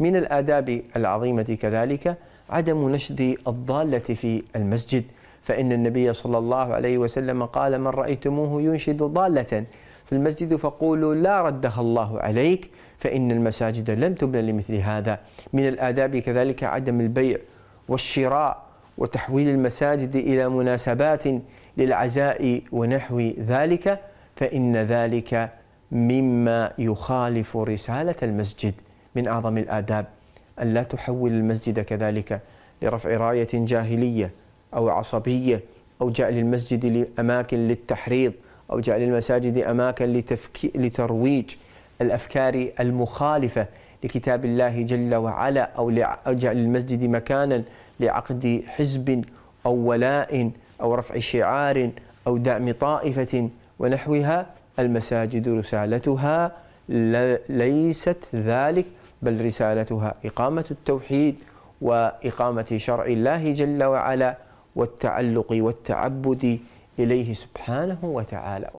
من الآداب العظيمة كذلك عدم نشد الضالة في المسجد، فإن النبي صلى الله عليه وسلم قال: من رأيتموه ينشد ضالة في المسجد فقولوا لا ردها الله عليك، فإن المساجد لم تبنى لمثل هذا. من الآداب كذلك عدم البيع والشراء وتحويل المساجد إلى مناسبات للعزاء ونحو ذلك، فإن ذلك مما يخالف رسالة المسجد. من أعظم الآداب أن لا تحول المسجد كذلك لرفع راية جاهلية أو عصبية، أو جعل المسجد أماكن للتحريض، أو جعل المساجد أماكن لترويج الأفكار المخالفة لكتاب الله جل وعلا، أو جعل المسجد مكانا لعقد حزب أو ولاء أو رفع شعار أو دعم طائفة ونحوها. المساجد رسالتها ليست ذلك، بل رسالتها إقامة التوحيد وإقامة شرع الله جل وعلا والتعلق والتعبد إليه سبحانه وتعالى.